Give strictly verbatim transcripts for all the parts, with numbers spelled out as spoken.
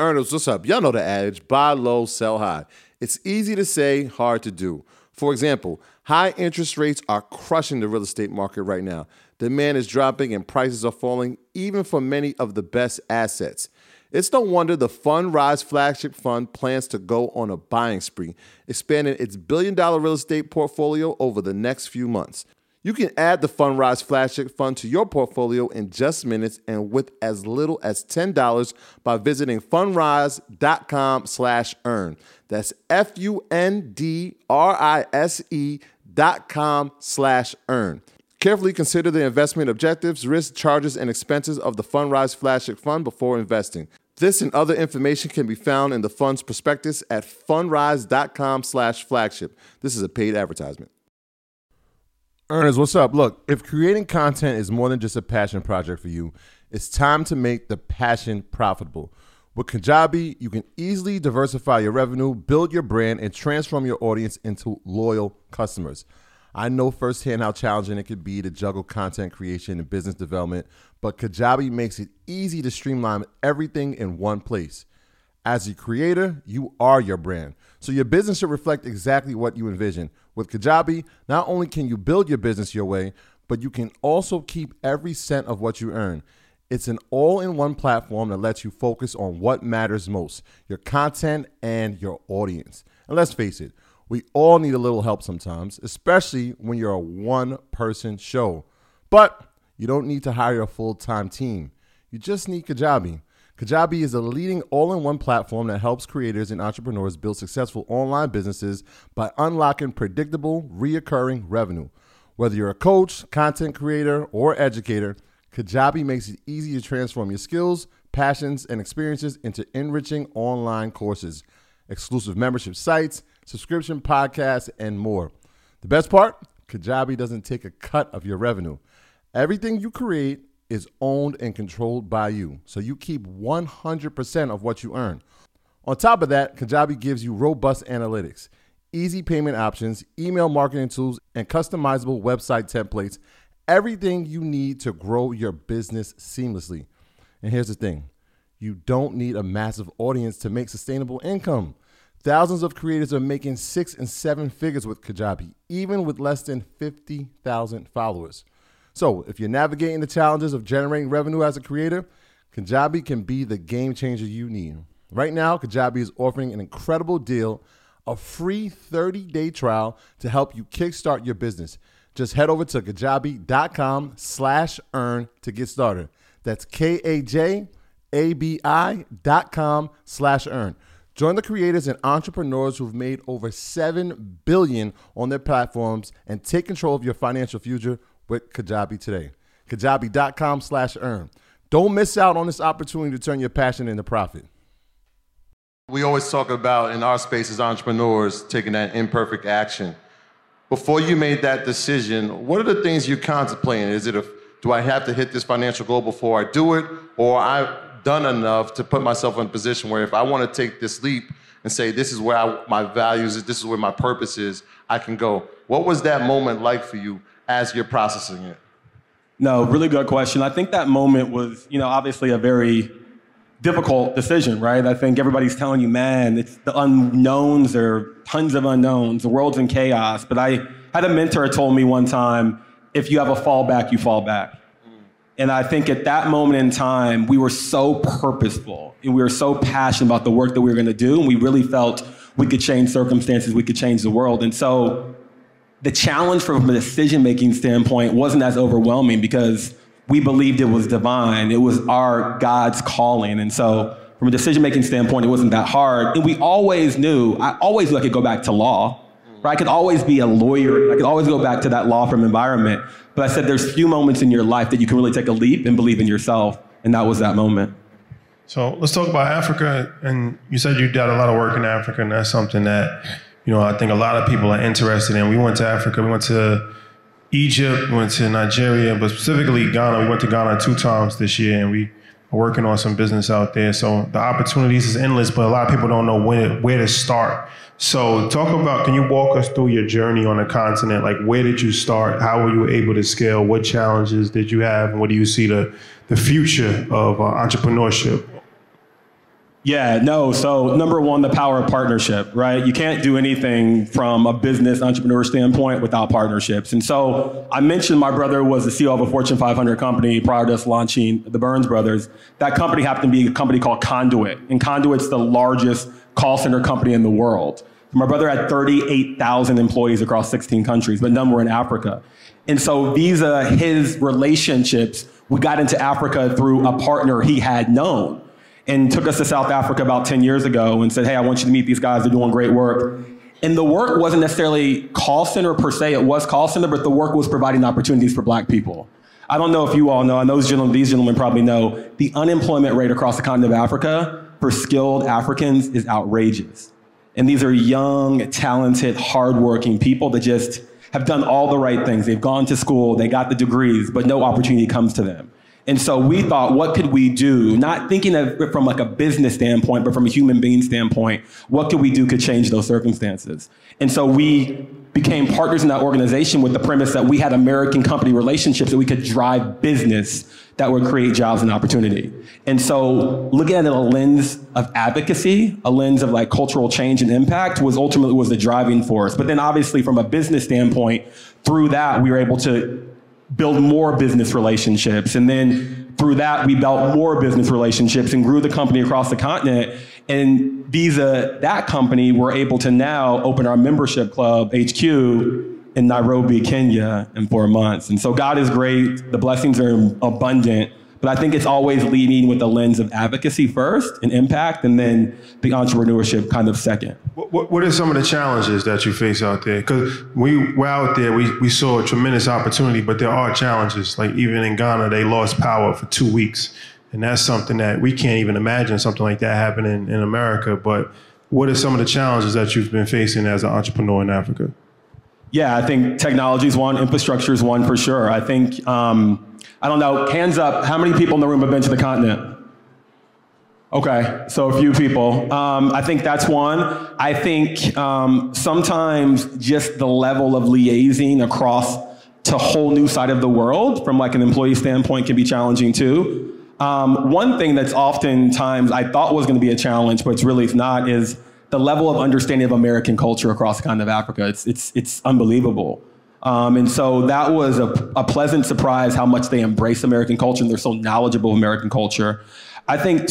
Earners, what's up? Y'all know the adage, buy low, sell high. It's easy to say, hard to do. For example, high interest rates are crushing the real estate market right now. Demand is dropping and prices are falling, even for many of the best assets. It's no wonder the Fundrise flagship fund plans to go on a buying spree, expanding its billion-dollar real estate portfolio over the next few months. You can add the Fundrise flagship fund to your portfolio in just minutes and with as little as ten dollars by visiting fundrise.com slash earn. That's F-U-N-D-R-I-S-E dot com slash earn. Carefully consider the investment objectives, risks, charges, and expenses of the Fundrise flagship fund before investing. This and other information can be found in the fund's prospectus at fundrise.com slash flagship. This is a paid advertisement. Earners, what's up? Look, if creating content is more than just a passion project for you, it's time to make the passion profitable. With Kajabi, you can easily diversify your revenue, build your brand, and transform your audience into loyal customers. I know firsthand how challenging it could be to juggle content creation and business development, but Kajabi makes it easy to streamline everything in one place. As a creator, you are your brand, so your business should reflect exactly what you envision. With Kajabi, not only can you build your business your way, but you can also keep every cent of what you earn. It's an all-in-one platform that lets you focus on what matters most, your content and your audience. And let's face it, we all need a little help sometimes, especially when you're a one-person show. But you don't need to hire a full-time team. You just need Kajabi. Kajabi is a leading all-in-one platform that helps creators and entrepreneurs build successful online businesses by unlocking predictable, reoccurring revenue. Whether you're a coach, content creator, or educator, Kajabi makes it easy to transform your skills, passions, and experiences into enriching online courses, exclusive membership sites, subscription podcasts, and more. The best part? Kajabi doesn't take a cut of your revenue. Everything you create is owned and controlled by you, so you keep one hundred percent of what you earn. On top of that, Kajabi gives you robust analytics, easy payment options, email marketing tools, and customizable website templates, everything you need to grow your business seamlessly. And here's the thing, you don't need a massive audience to make sustainable income. Thousands of creators are making six and seven figures with Kajabi, even with less than fifty thousand followers. So if you're navigating the challenges of generating revenue as a creator, Kajabi can be the game changer you need. Right now, Kajabi is offering an incredible deal, a free thirty-day trial to help you kickstart your business. Just head over to kajabi.com slash earn to get started. That's K-A-J-A-B-I dot com slash earn. Join the creators and entrepreneurs who've made over seven billion dollars on their platforms and take control of your financial future with Kajabi today. Kajabi.com slash earn. Don't miss out on this opportunity to turn your passion into profit. We always talk about, in our space as entrepreneurs, taking that imperfect action. Before you made that decision, what are the things you're contemplating? Is it, a, do I have to hit this financial goal before I do it? Or I've done enough to put myself in a position where if I want to take this leap and say, this is where I, my values is, this is where my purpose is, I can go. What was that moment like for you as you're processing it? No, really good question. I think that moment was, you know, obviously a very difficult decision, right? I think everybody's telling you, man, it's the unknowns, there are tons of unknowns, the world's in chaos. But I had a mentor who told me one time, if you have a fallback, you fall back. And I think at that moment in time, we were so purposeful and we were so passionate about the work that we were going to do. And we really felt we could change circumstances, we could change the world. And so the challenge from a decision-making standpoint wasn't as overwhelming because we believed it was divine. It was our God's calling. And so from a decision-making standpoint, it wasn't that hard. And we always knew, I always knew I could go back to law, right? I could always be a lawyer. I could always go back to that law firm environment. But I said there's few moments in your life that you can really take a leap and believe in yourself. And that was that moment. So let's talk about Africa. And you said you did a lot of work in Africa, and that's something that, you know, I think a lot of people are interested in. We went to Africa, we went to Egypt, we went to Nigeria, but specifically Ghana. We went to Ghana two times this year, and we are working on some business out there. So the opportunities is endless, but a lot of people don't know when, where to start. So talk about, can you walk us through your journey on the continent? Like, where did you start? How were you able to scale? What challenges did you have? And what do you see the, the future of uh, entrepreneurship? Yeah, no. So number one, the power of partnership, right? You can't do anything from a business entrepreneur standpoint without partnerships. And so I mentioned my brother was the C E O of a Fortune five hundred company prior to us launching the Burns Brothers. That company happened to be a company called Conduit. And Conduit's the largest call center company in the world. My brother had thirty-eight thousand employees across sixteen countries, but none were in Africa. And so via his relationships, we got into Africa through a partner he had known. And took us to South Africa about ten years ago and said, hey, I want you to meet these guys. They're doing great work. And the work wasn't necessarily call center per se. It was call center, but the work was providing opportunities for black people. I don't know if you all know, and those gentlemen, these gentlemen probably know, the unemployment rate across the continent of Africa for skilled Africans is outrageous. And these are young, talented, hardworking people that just have done all the right things. They've gone to school, they got the degrees, but no opportunity comes to them. And so we thought, what could we do? Not thinking of it from like a business standpoint, but from a human being standpoint, what could we do could change those circumstances? And so we became partners in that organization with the premise that we had American company relationships that we could drive business that would create jobs and opportunity. And so looking at it in a lens of advocacy, a lens of like cultural change and impact was ultimately was the driving force. But then obviously from a business standpoint, through that, we were able to build more business relationships. And then through that, we built more business relationships and grew the company across the continent. And via that company, we're able to now open our membership club, H Q, in Nairobi, Kenya, in four months. And so God is great. The blessings are abundant. But I think it's always leading with the lens of advocacy first and impact, and then the entrepreneurship kind of second. What, what are some of the challenges that you face out there? Because we were out there, we, we saw a tremendous opportunity, but there are challenges. Like even in Ghana, they lost power for two weeks. And that's something that we can't even imagine something like that happening in America. But what are some of the challenges that you've been facing as an entrepreneur in Africa? Yeah, I think technology is one, infrastructure is one for sure. I think, um, I don't know, hands up, how many people in the room have been to the continent? Okay, so a few people. Um, I think that's one. I think um, sometimes just the level of liaising across to a whole new side of the world from like an employee standpoint can be challenging too. Um, one thing that's oftentimes I thought was gonna be a challenge, but it's really not, is the level of understanding of American culture across the continent of Africa. It's, it's, it's unbelievable. Um, and so that was a, a pleasant surprise how much they embrace American culture and they're so knowledgeable of American culture. I think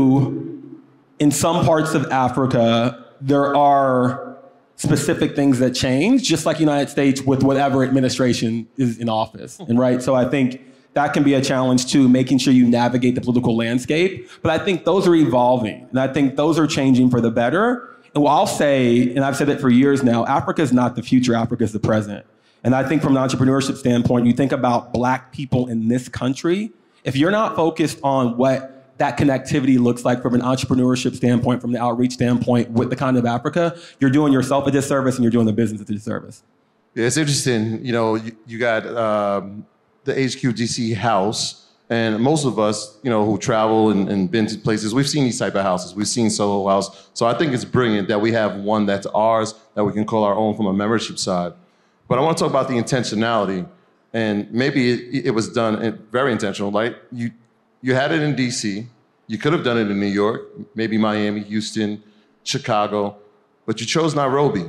too, in some parts of Africa, there are specific things that change, just like the United States with whatever administration is in office, and right? So I think that can be a challenge too, making sure you navigate the political landscape. But I think those are evolving, and I think those are changing for the better. And what I'll say, and I've said it for years now, Africa is not the future, Africa is the present. And I think from an entrepreneurship standpoint, you think about black people in this country, if you're not focused on what that connectivity looks like from an entrepreneurship standpoint, from the outreach standpoint with the continent of Africa, you're doing yourself a disservice and you're doing the business a disservice. Yeah, it's interesting. You know, you, you got um, the H Q D C house, and most of us, you know, who travel and, and been to places, we've seen these type of houses. We've seen Soho House. So I think it's brilliant that we have one that's ours, that we can call our own from a membership side. But I want to talk about the intentionality, and maybe it, it was done very intentional. Like you, you had it in D C, you could have done it in New York, maybe Miami, Houston, Chicago, but you chose Nairobi.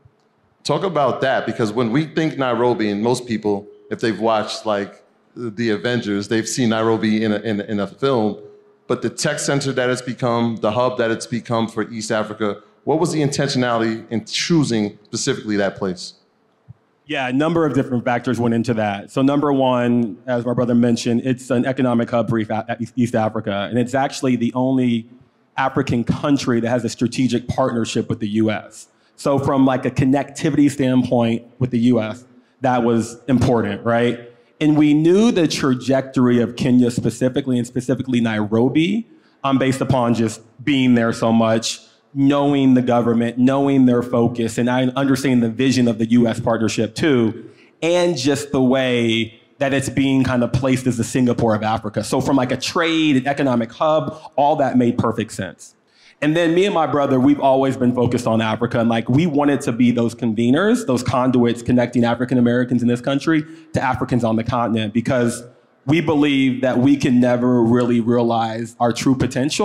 Talk about that, because when we think Nairobi, and most people, if they've watched like the Avengers, they've seen Nairobi in a, in a, in a film, but the tech center that it's become, the hub that it's become for East Africa, what was the intentionality in choosing specifically that place? Yeah, a number of different factors went into that. So number one, as my brother mentioned, it's an economic hub for East Africa, and it's actually the only African country that has a strategic partnership with the U S. So from like a connectivity standpoint with the U S, that was important, right? And we knew the trajectory of Kenya specifically, and specifically Nairobi, um, based upon just being there so much, knowing the government, knowing their focus, and understanding the vision of the U S partnership too, and just the way that it's being kind of placed as the Singapore of Africa. So from like a trade and economic hub, all that made perfect sense. And then me and my brother, we've always been focused on Africa, and like we wanted to be those conveners, those conduits connecting African Americans in this country to Africans on the continent, because we believe that we can never really realize our true potential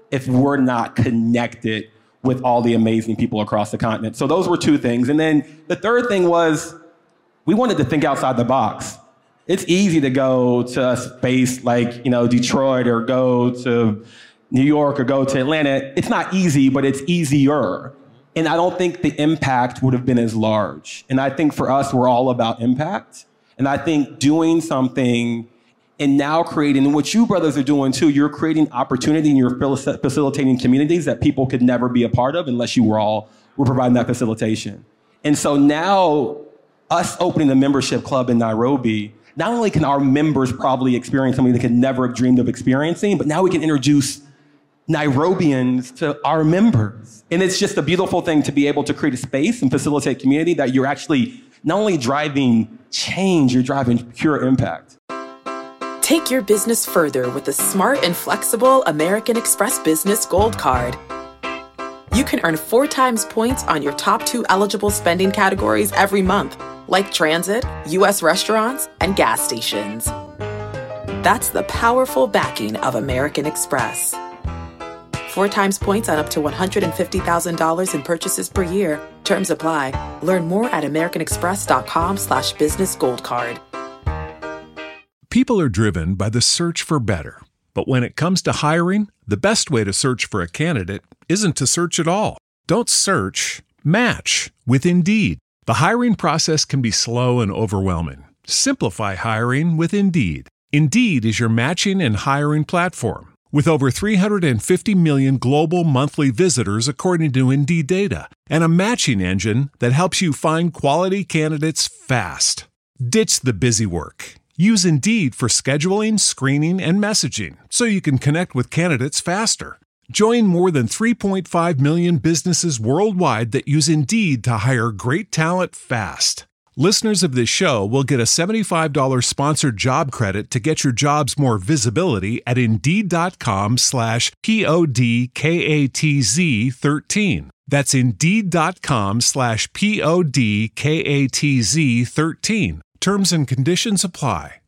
if we're not connected with all the amazing people across the continent. So those were two things. And then the third thing was we wanted to think outside the box. It's easy to go to a space like, you know, Detroit or go to New York or go to Atlanta. It's not easy, but it's easier. And I don't think the impact would have been as large. And I think for us, we're all about impact. And I think doing something and now creating, and what you brothers are doing too, you're creating opportunity and you're facilitating communities that people could never be a part of unless you were all were providing that facilitation. And so now, us opening a membership club in Nairobi, not only can our members probably experience something they could never have dreamed of experiencing, but now we can introduce Nairobians to our members. And it's just a beautiful thing to be able to create a space and facilitate community that you're actually not only driving change, you're driving pure impact. Take your business further with the smart and flexible American Express Business Gold Card. You can earn four times points on your top two eligible spending categories every month, like transit, U S restaurants, and gas stations. That's the powerful backing of American Express. Four times points on up to one hundred fifty thousand dollars in purchases per year. Terms apply. Learn more at americanexpress.com slash business gold card. People are driven by the search for better. But when it comes to hiring, the best way to search for a candidate isn't to search at all. Don't search, match with Indeed. The hiring process can be slow and overwhelming. Simplify hiring with Indeed. Indeed is your matching and hiring platform. With over three hundred fifty million global monthly visitors according to Indeed data, and a matching engine that helps you find quality candidates fast. Ditch the busy work. Use Indeed for scheduling, screening, and messaging so you can connect with candidates faster. Join more than three point five million businesses worldwide that use Indeed to hire great talent fast. Listeners of this show will get a seventy-five dollars sponsored job credit to get your jobs more visibility at Indeed.com slash P-O-D-K-A-T-Z 13. That's Indeed.com slash P-O-D-K-A-T-Z 13. Terms and conditions apply.